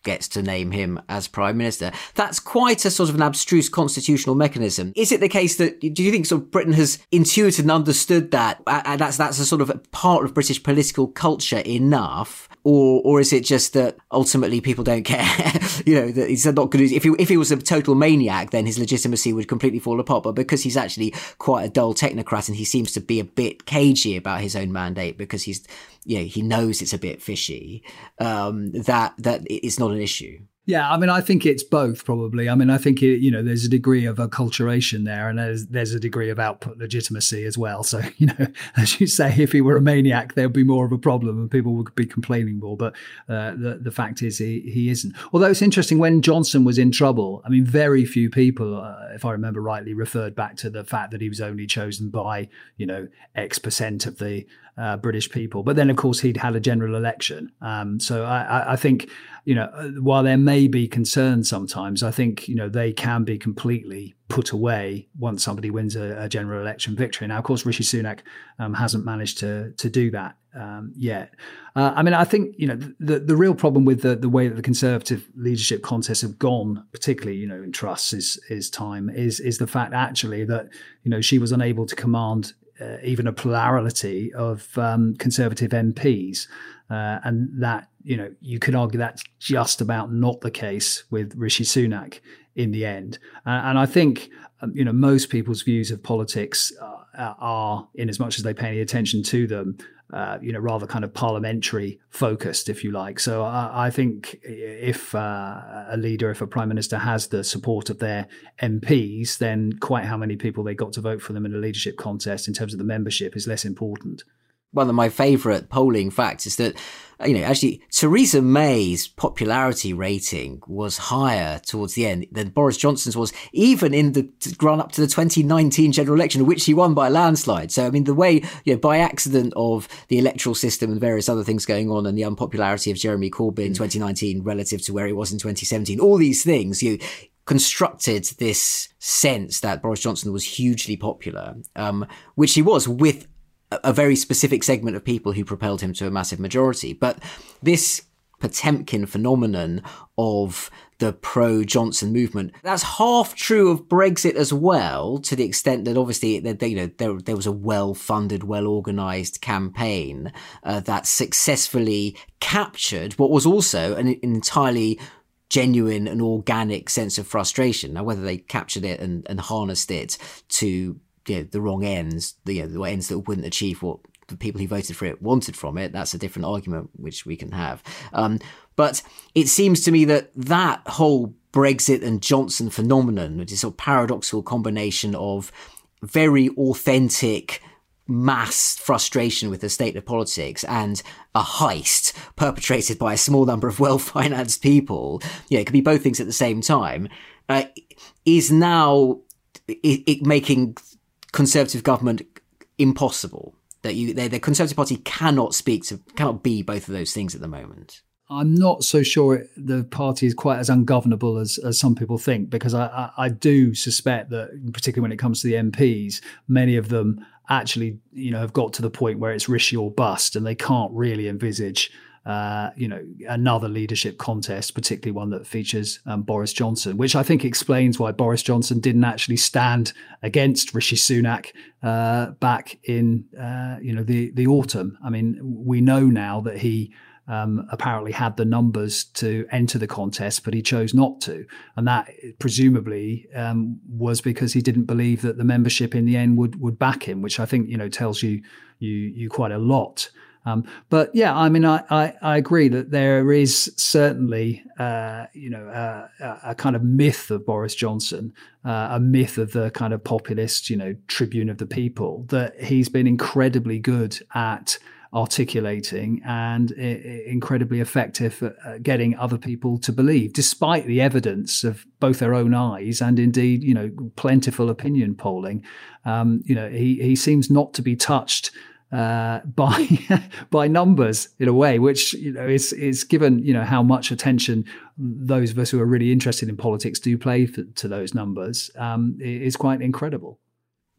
[SPEAKER 5] gets to name him as Prime Minister. That's quite a sort of an abstruse constitutional mechanism. Is it the case that, do you think sort of Britain has intuited and understood that, and that's that's a sort of a part of British political culture enough? Or or is it just that ultimately people don't care? You know, that he's not good. If he, if he was a total maniac, then his legitimacy would completely fall apart. But because he's actually quite a dull technocrat and he seems to be a bit cagey about his own mandate because he's, you know, he knows it's a bit fishy, um, that that it's not an issue.
[SPEAKER 6] Yeah, I mean, I think it's both, probably. I mean, I think, it, you know, there's a degree of acculturation there, and there's there's a degree of output legitimacy as well. So, you know, as you say, if he were a maniac, there'd be more of a problem and people would be complaining more. But uh, the, the fact is he, he isn't. Although it's interesting, when Johnson was in trouble, I mean, very few people, uh, if I remember rightly, referred back to the fact that he was only chosen by, you know, X percent of the uh, British people. But then, of course, he'd had a general election. Um, so I, I, I think, you know, while there may be concerns sometimes, I think, you know, they can be completely put away once somebody wins a, a general election victory. Now, of course, Rishi Sunak um, hasn't managed to to do that um, yet. Uh, I mean, I think, you know, the the real problem with the, the way that the Conservative leadership contests have gone, particularly, you know, in Truss's his time, is is the fact actually that, you know, she was unable to command uh, even a plurality of um, Conservative M Ps. Uh, and that, you know, you could argue that's just about not the case with Rishi Sunak in the end. Uh, and I think, um, you know, most people's views of politics uh, are, in as much as they pay any attention to them, uh, you know, rather kind of parliamentary focused, if you like. So I, I think if uh, a leader, if a prime minister has the support of their M Ps, then quite how many people they got to vote for them in a leadership contest in terms of the membership is less important.
[SPEAKER 5] One of my favourite polling facts is that, you know, actually Theresa May's popularity rating was higher towards the end than Boris Johnson's was, even in the run up to the twenty nineteen general election, which he won by a landslide. So, I mean, the way, you know, by accident of the electoral system and various other things going on and the unpopularity of Jeremy Corbyn in twenty nineteen relative to where he was in twenty seventeen, all these things, you constructed this sense that Boris Johnson was hugely popular, um, which he was, with a very specific segment of people who propelled him to a massive majority. But this Potemkin phenomenon of the pro-Johnson movement, that's half true of Brexit as well, to the extent that obviously, you know, there, there was a well-funded, well-organised campaign uh, that successfully captured what was also an, an entirely genuine and organic sense of frustration. Now, whether they captured it and, and harnessed it to, you know, the wrong ends, the, you know, the ends that wouldn't achieve what the people who voted for it wanted from it, that's a different argument which we can have. Um, but it seems to me that that whole Brexit and Johnson phenomenon, which is a sort of paradoxical combination of very authentic mass frustration with the state of politics and a heist perpetrated by a small number of well-financed people, you know, it could be both things at the same time, uh, is now it, it making Conservative government impossible. That you, the Conservative Party cannot speak to, cannot be both of those things at the moment.
[SPEAKER 6] I'm not so sure it, the party is quite as ungovernable as, as some people think, because I, I, I do suspect that, particularly when it comes to the M Ps, many of them actually, you know, have got to the point where it's Rishi or bust, and they can't really envisage Uh, you know, another leadership contest, particularly one that features um, Boris Johnson, which I think explains why Boris Johnson didn't actually stand against Rishi Sunak uh, back in, uh, you know, the, the autumn. I mean, we know now that he um, apparently had the numbers to enter the contest, but he chose not to. And that presumably um, was because he didn't believe that the membership in the end would, would back him, which I think, you know, tells you, you, you quite a lot. Um, but yeah, I mean, I, I, I agree that there is certainly, uh, you know, uh, a, a kind of myth of Boris Johnson, uh, a myth of the kind of populist, you know, tribune of the people, that he's been incredibly good at articulating and I- incredibly effective at getting other people to believe, despite the evidence of both their own eyes and indeed, you know, plentiful opinion polling. Um, you know, he, he seems not to be touched Uh, by by numbers in a way, which, you know, is is given, you know, how much attention those of us who are really interested in politics do play for, to those numbers, um, is quite incredible.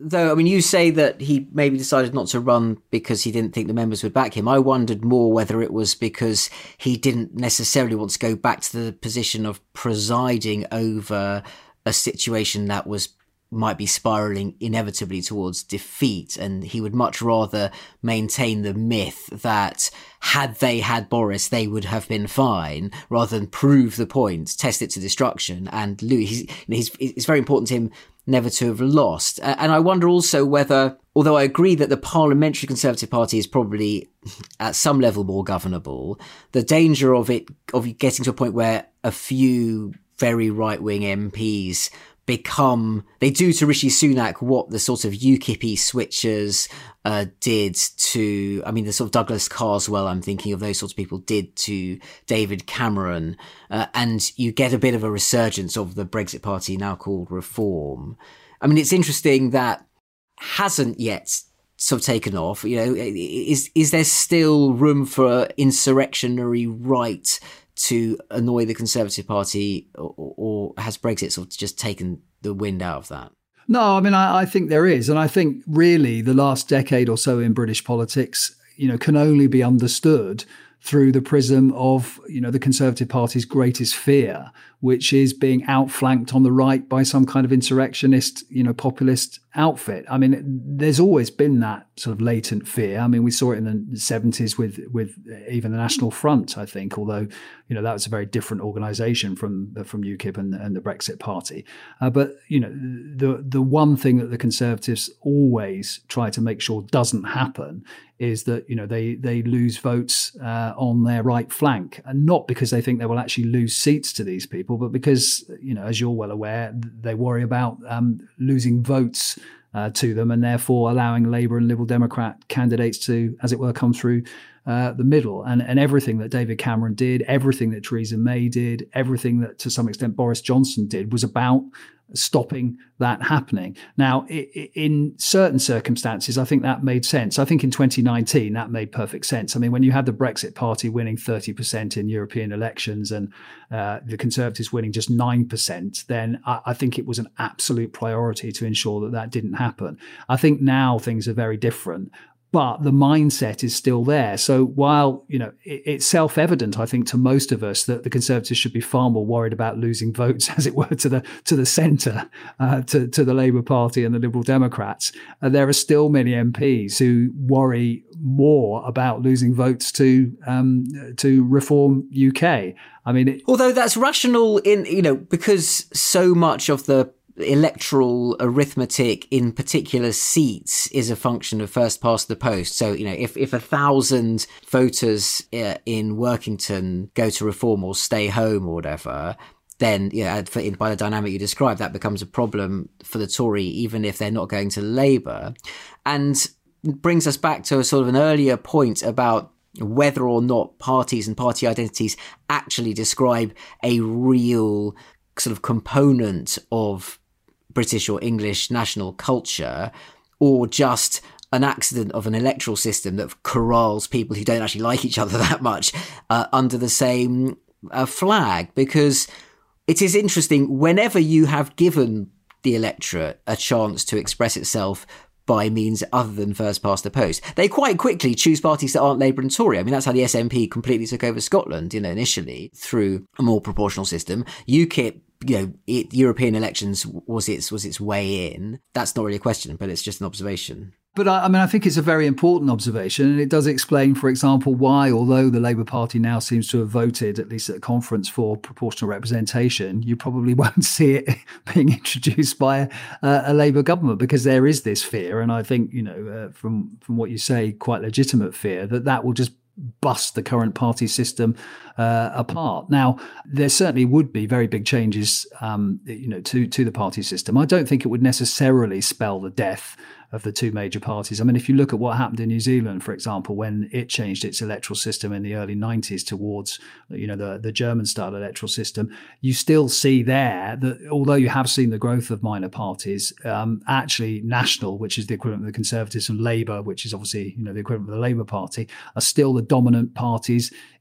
[SPEAKER 5] though, I mean, you say that he maybe decided not to run because he didn't think the members would back him. I wondered more whether it was because he didn't necessarily want to go back to the position of presiding over a situation that was might be spiraling inevitably towards defeat, and he would much rather maintain the myth that had they had Boris, they would have been fine, rather than prove the point, test it to destruction, and lose. He's, he's, it's very important to him never to have lost. And I wonder also whether, although I agree that the Parliamentary Conservative Party is probably at some level more governable, the danger of it, of getting to a point where a few very right-wing M Ps become, they do to Rishi Sunak what the sort of UKIP-y switchers uh, did to, I mean, the sort of Douglas Carswell, I'm thinking of those sorts of people, did to David Cameron. Uh, and you get a bit of a resurgence of the Brexit Party, now called Reform. I mean, it's interesting that hasn't yet sort of taken off. You know, is is there still room for insurrectionary right to annoy the Conservative Party, or, or has Brexit sort of just taken the wind out of that?
[SPEAKER 6] No, I mean, I, I think there is. And I think really the last decade or so in British politics, you know, can only be understood through the prism of, you know, the Conservative Party's greatest fear, which is being outflanked on the right by some kind of insurrectionist, you know, populist outfit. I mean, there's always been that sort of latent fear. I mean, we saw it in the seventies with with even the National Front, I think, although, you know, that was a very different organisation from from UKIP and, and the Brexit Party. Uh, but, you know, the the one thing that the Conservatives always try to make sure doesn't happen is that, you know, they they lose votes uh, on their right flank, and not because they think they will actually lose seats to these people, but because, you know, as you're well aware, they worry about um, losing votes uh, to them, and therefore allowing Labour and Liberal Democrat candidates to, as it were, come through uh, the middle. And, and everything that David Cameron did, everything that Theresa May did, everything that to some extent Boris Johnson did was about stopping that happening. Now, in certain circumstances, I think that made sense. I think in twenty nineteen, that made perfect sense. I mean, when you had the Brexit Party winning thirty percent in European elections and uh, the Conservatives winning just nine percent, then I, I think it was an absolute priority to ensure that that didn't happen. I think now things are very different, but the mindset is still there. So while, you know, it, it's self-evident, I think, to most of us that the Conservatives should be far more worried about losing votes, as it were, to the to the centre, uh, to, to the Labour Party and the Liberal Democrats, uh, there are still many M Ps who worry more about losing votes to um, to Reform U K. I mean, it,
[SPEAKER 5] although that's rational in, you know, because so much of the electoral arithmetic in particular seats is a function of first past the post. So, you know, if, if a thousand voters uh, in Workington go to Reform or stay home or whatever, then, you know, by the dynamic you described, that becomes a problem for the Tory, even if they're not going to Labour. And brings us back to a sort of an earlier point about whether or not parties and party identities actually describe a real sort of component of British or English national culture, or just an accident of an electoral system that corrals people who don't actually like each other that much uh, under the same uh, flag. Because it is interesting, whenever you have given the electorate a chance to express itself by means other than first past the post, they quite quickly choose parties that aren't Labour and Tory. I mean, that's how the S N P completely took over Scotland, you know, initially through a more proportional system. UKIP, you know, it, European elections was its was its way in. That's not really a question, but it's just an observation.
[SPEAKER 6] But I, I mean, I think it's a very important observation, and it does explain, for example, why, although the Labour Party now seems to have voted, at least at the conference, for proportional representation, you probably won't see it being introduced by a, a Labour government, because there is this fear, and I think, you know, uh, from from what you say, quite legitimate fear that that will just bust the current party system uh, apart. Now, there certainly would be very big changes, um, you know, to to the party system. I don't think it would necessarily spell the death of the two major parties. I mean, if you look at what happened in New Zealand, for example, when it changed its electoral system in the early nineties towards, you know, the, the German-style electoral system, you still see there that although you have seen the growth of minor parties, um, actually National, which is the equivalent of the Conservatives, and Labour, which is obviously, you know, the equivalent of the Labour Party, are still the dominant parties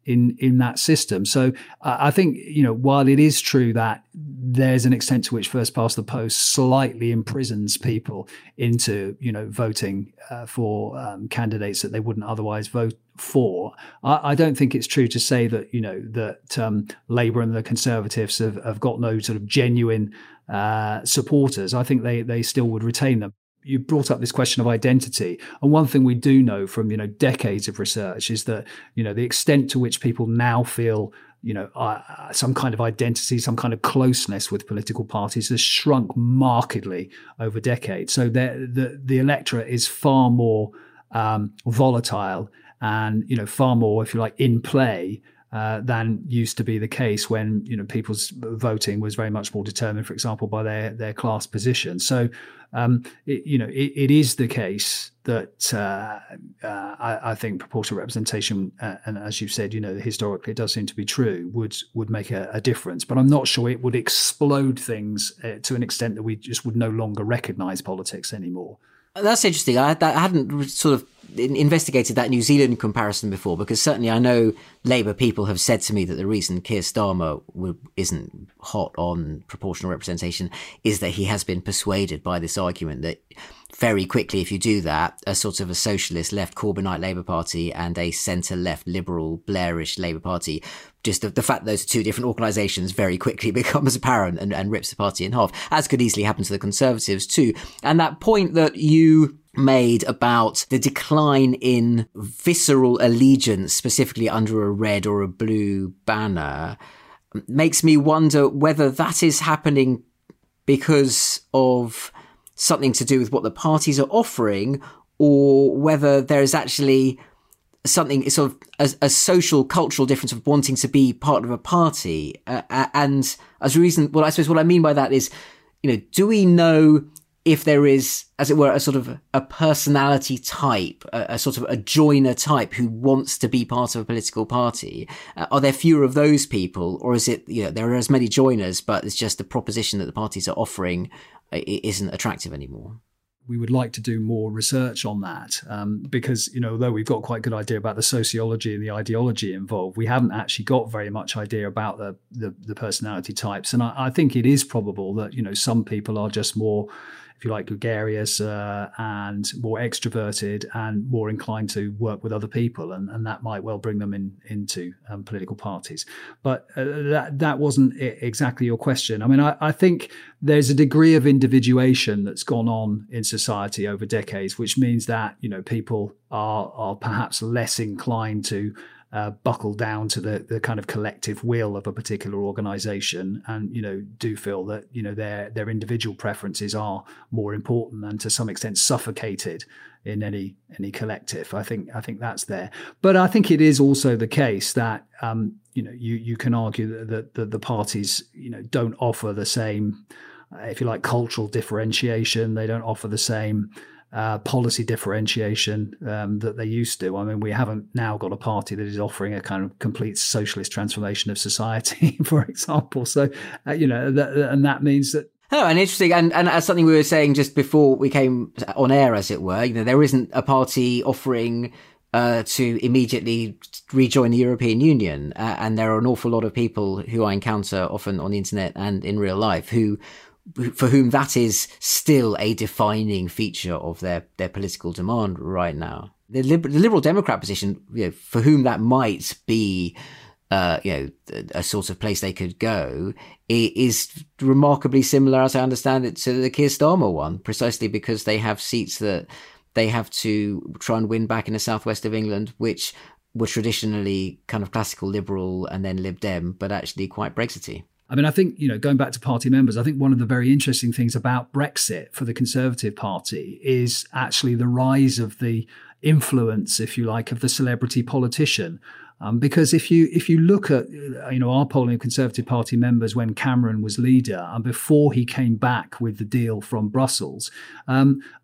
[SPEAKER 6] in in that system. So uh, I think, you know, while it is true that there's an extent to which first past the post slightly imprisons people into, you know, voting uh, for um, candidates that they wouldn't otherwise vote for, I, I don't think it's true to say that, you know, that um, Labour and the Conservatives have, have got no sort of genuine uh, supporters. I think they they still would retain them. You brought up this question of identity. And one thing we do know from, you know, decades of research is that, you know, the extent to which people now feel, you know, uh, some kind of identity, some kind of closeness with political parties has shrunk markedly over decades. So the, the, the electorate is far more um, volatile and, you know, far more, if you like, in play Uh, than used to be the case when, you know, people's voting was very much more determined, for example, by their their class position. So, um, it, you know, it, it is the case that uh, uh, I, I think proportional representation, uh, and as you've said, you know, historically it does seem to be true, would would make a, a difference. But I'm not sure it would explode things uh, to an extent that we just would no longer recognise politics anymore.
[SPEAKER 5] That's interesting. I, I hadn't sort of investigated that New Zealand comparison before, because certainly I know Labour people have said to me that the reason Keir Starmer isn't hot on proportional representation is that he has been persuaded by this argument that very quickly, if you do that, a sort of a socialist left Corbynite Labour Party and a centre-left liberal Blairish Labour Party, just the, the fact that those are two different organisations very quickly becomes apparent and, and rips the party in half, as could easily happen to the Conservatives too. And that point that you made about the decline in visceral allegiance, specifically under a red or a blue banner, makes me wonder whether that is happening because of something to do with what the parties are offering, or whether there is actually something sort of a, a social, cultural difference of wanting to be part of a party. Uh, and as a reason, well, I suppose what I mean by that is, you know, do we know if there is, as it were, a sort of a personality type, a, a sort of a joiner type who wants to be part of a political party? Uh, are there fewer of those people, or is it, you know, there are as many joiners, but it's just the proposition that the parties are offering isn't attractive anymore?
[SPEAKER 6] We would like to do more research on that um, because, you know, although we've got quite a good idea about the sociology and the ideology involved, we haven't actually got very much idea about the the, the personality types. And I, I think it is probable that, you know, some people are just more, if you like, gregarious uh, and more extroverted and more inclined to work with other people, and, and that might well bring them in into um, political parties. But uh, that that wasn't exactly your question. I mean, I, I think there's a degree of individuation that's gone on in society over decades, which means that, you know, people are are perhaps less inclined to Uh, buckle down to the the kind of collective will of a particular organization, and, you know, do feel that, you know, their their individual preferences are more important and to some extent suffocated in any any collective. I think I think that's there. But I think it is also the case that um, you know, you you can argue that, that, that the parties, you know, don't offer the same, uh, if you like, cultural differentiation. They don't offer the same Uh, policy differentiation um, that they used to. I mean, we haven't now got a party that is offering a kind of complete socialist transformation of society, for example. So, uh, you know, that, and that means that.
[SPEAKER 5] Oh, and interesting. And, and as something we were saying just before we came on air, as it were, you know, there isn't a party offering uh, to immediately rejoin the European Union. Uh, and there are an awful lot of people who I encounter often on the internet and in real life who for whom that is still a defining feature of their, their political demand right now. The, liber- the Liberal Democrat position, you know, for whom that might be, uh, you know, a, a sort of place they could go, is remarkably similar, as I understand it, to the Keir Starmer one, precisely because they have seats that they have to try and win back in the southwest of England, which were traditionally kind of classical Liberal and then Lib Dem, but actually quite Brexity.
[SPEAKER 6] I mean, I think, you know, going back to party members, I think one of the very interesting things about Brexit for the Conservative Party is actually the rise of the influence, if you like, of the celebrity politician. Um, because if you if you look at, you know, our polling of Conservative Party members when Cameron was leader and before he came back with the deal from Brussels, um,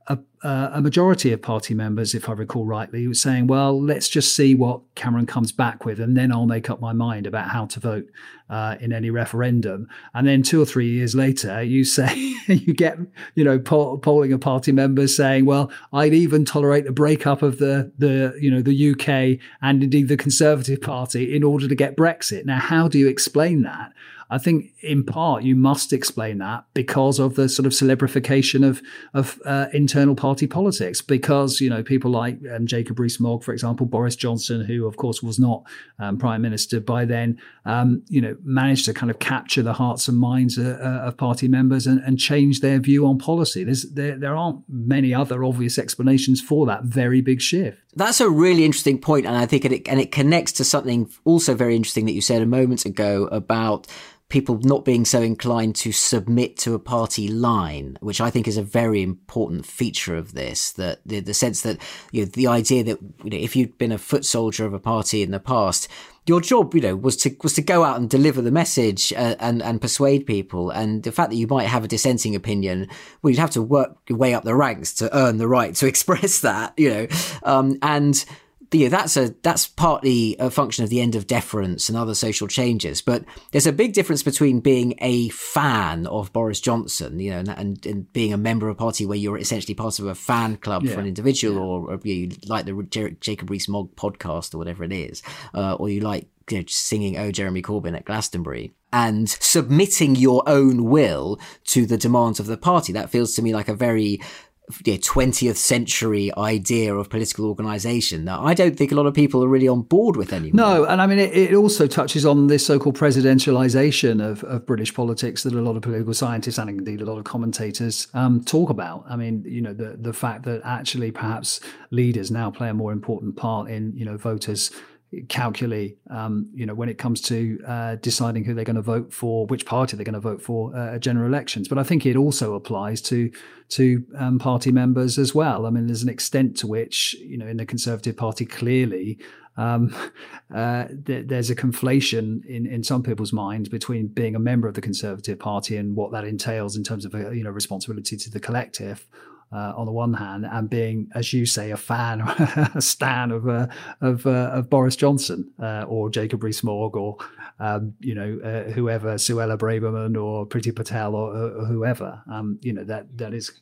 [SPEAKER 6] a, a majority of party members, if I recall rightly, was saying, well, let's just see what Cameron comes back with, and then I'll make up my mind about how to vote uh, in any referendum. And then two or three years later, you say, you get, you know, poll, polling of party members saying, well, I'd even tolerate a breakup of the, the, you know, the U K and indeed the Conservative Party in order to get Brexit. Now, how do you explain that? I think in part you must explain that because of the sort of celebrification of of uh, internal party politics. Because, you know, people like um, Jacob Rees-Mogg, for example, Boris Johnson, who of course was not um, prime minister by then, um, you know, managed to kind of capture the hearts and minds uh, uh, of party members and, and change their view on policy. There's, there there aren't many other obvious explanations for that very big shift.
[SPEAKER 5] That's a really interesting point, and I think it and it connects to something also very interesting that you said a moment ago about people not being so inclined to submit to a party line, which I think is a very important feature of this. That the, the sense that, you know, the idea that, you know, if you'd been a foot soldier of a party in the past, your job, you know, was to was to go out and deliver the message uh, and and persuade people. And the fact that you might have a dissenting opinion, well, you'd have to work your way up the ranks to earn the right to express that, you know, um, and. Yeah, that's a that's partly a function of the end of deference and other social changes. But there's a big difference between being a fan of Boris Johnson, you know, and, and, and being a member of a party where you're essentially part of a fan club yeah. for an individual, yeah. or, or you like the J- Jacob Rees-Mogg podcast or whatever it is, uh, or you like, you know, singing "Oh Jeremy Corbyn" at Glastonbury, and submitting your own will to the demands of the party. That feels to me like a very Yeah, twentieth century idea of political organisation that I don't think a lot of people are really on board with anymore.
[SPEAKER 6] No, and I mean, it, it also touches on this so-called presidentialisation of, of British politics that a lot of political scientists and indeed a lot of commentators um, talk about. I mean, you know, the the fact that actually perhaps leaders now play a more important part in, you know, voters' calculate, um, you know, when it comes to uh, deciding who they're going to vote for, which party they're going to vote for uh, at general elections. But I think it also applies to to um, party members as well. I mean, there's an extent to which, you know, in the Conservative Party, clearly um, uh, th- there's a conflation in, in some people's minds between being a member of the Conservative Party and what that entails in terms of, a, you know, responsibility to the collective. Uh, on the one hand, and being, as you say, a fan, a stan of uh, of, uh, of Boris Johnson uh, or Jacob Rees-Mogg or um, you know uh, whoever, Suella Braverman or Priti Patel or, or whoever. Um, you know that that is.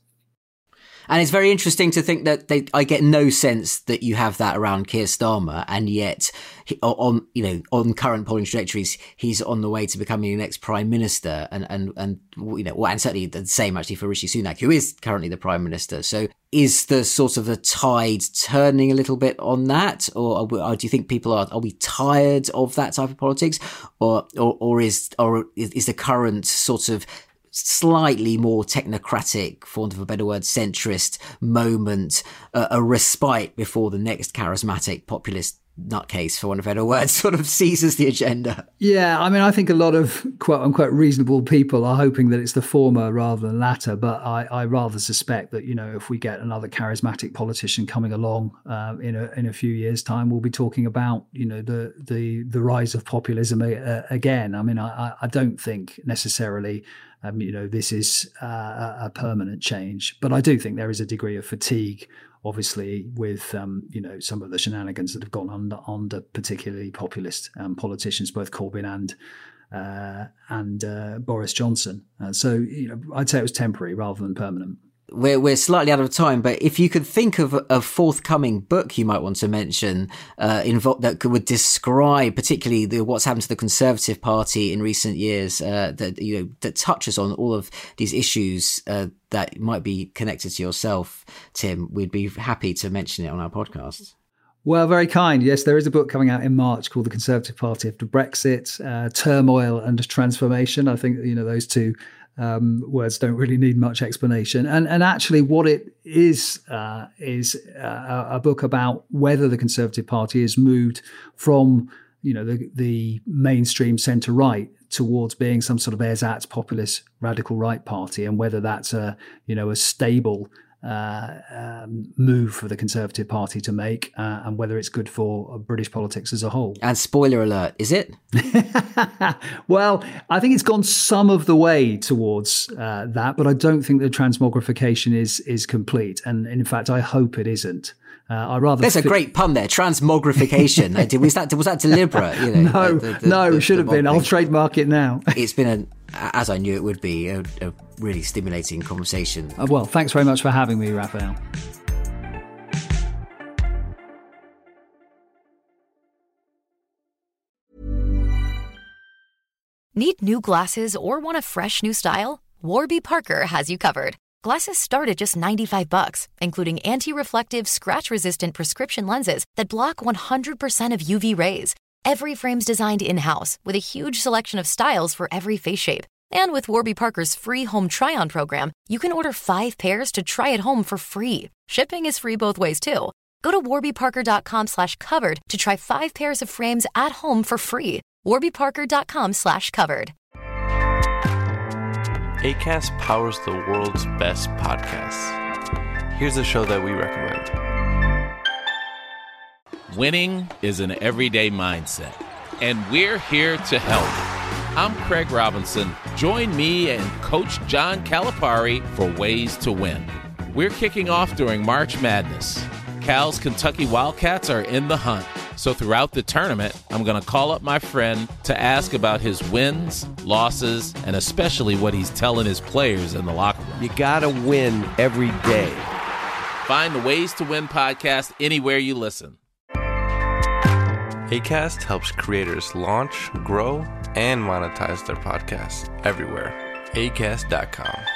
[SPEAKER 5] And it's very interesting to think that they, I get no sense that you have that around Keir Starmer, and yet he, on, you know, on current polling trajectories, he's on the way to becoming the next prime minister, and and and you know, well, and certainly the same actually for Rishi Sunak, who is currently the prime minister. So, is the sort of the tide turning a little bit on that, or, are we, or do you think people are are we tired of that type of politics, or or, or is or is the current sort of slightly more technocratic, for want of a better word, centrist moment, uh, a respite before the next charismatic populist nutcase, for want of a better word, sort of seizes the agenda?
[SPEAKER 6] Yeah, I mean, I think a lot of quote unquote reasonable people are hoping that it's the former rather than latter, but I, I rather suspect that, you know, if we get another charismatic politician coming along um, in a in a few years' time, we'll be talking about, you know, the the the rise of populism uh, again. I mean, I, I don't think necessarily Um, you know, this is uh, a permanent change. But I do think there is a degree of fatigue, obviously, with, um, you know, some of the shenanigans that have gone under, under particularly populist um, politicians, both Corbyn and uh, and uh, Boris Johnson. Uh, so, you know, I'd say it was temporary rather than permanent.
[SPEAKER 5] We're we're slightly out of time, but if you could think of a forthcoming book you might want to mention uh, invo- that could, would describe particularly the, what's happened to the Conservative Party in recent years, uh, that you know that touches on all of these issues uh, that might be connected to yourself, Tim, we'd be happy to mention it on our podcast.
[SPEAKER 6] Well, very kind. Yes, there is a book coming out in March called The Conservative Party After Brexit, uh, Turmoil and Transformation. I think, you know, those two um, words don't really need much explanation. And and actually what it is, uh, is uh, a book about whether the Conservative Party has moved from, you know, the, the mainstream centre-right towards being some sort of ersatz populist radical right party, and whether that's a, you know, a stable uh, um, move for the Conservative Party to make, uh, and whether it's good for British politics as a whole.
[SPEAKER 5] And spoiler alert, is it?
[SPEAKER 6] Well, I think it's gone some of the way towards uh, that, but I don't think the transmogrification is is complete. And in fact, I hope it isn't. Uh, I rather.
[SPEAKER 5] There's
[SPEAKER 6] fi-
[SPEAKER 5] a great pun there. Transmogrification. Uh, did- was that was that deliberate? You know,
[SPEAKER 6] no,
[SPEAKER 5] the- the-
[SPEAKER 6] no,
[SPEAKER 5] the-
[SPEAKER 6] it should
[SPEAKER 5] the
[SPEAKER 6] have been.
[SPEAKER 5] mod
[SPEAKER 6] I'll
[SPEAKER 5] thing.
[SPEAKER 6] trademark it now.
[SPEAKER 5] It's been an, as I knew it would be, a, a really stimulating conversation.
[SPEAKER 6] Uh, well, thanks very much for having me, Raphael.
[SPEAKER 7] Need new glasses or want a fresh new style? Warby Parker has you covered. Glasses start at just ninety-five bucks, including anti-reflective, scratch-resistant prescription lenses that block one hundred percent of U V rays. Every frame's designed in-house with a huge selection of styles for every face shape. And with Warby Parker's free home try-on program, you can order five pairs to try at home for free. Shipping is free both ways, too. Go to warbyparker.com slash covered to try five pairs of frames at home for free. warbyparker.com slash covered.
[SPEAKER 8] Acast powers the world's best podcasts. Here's a show that we recommend.
[SPEAKER 9] Winning is an everyday mindset, and we're here to help. I'm Craig Robinson. Join me and Coach John Calipari for Ways to Win. We're kicking off during March Madness. Cal's Kentucky Wildcats are in the hunt. So throughout the tournament, I'm going to call up my friend to ask about his wins, losses, and especially what he's telling his players in the locker room.
[SPEAKER 10] You got to win every day.
[SPEAKER 9] Find the Ways to Win podcast anywhere you listen.
[SPEAKER 8] Acast helps creators launch, grow, and monetize their podcasts everywhere. acast dot com.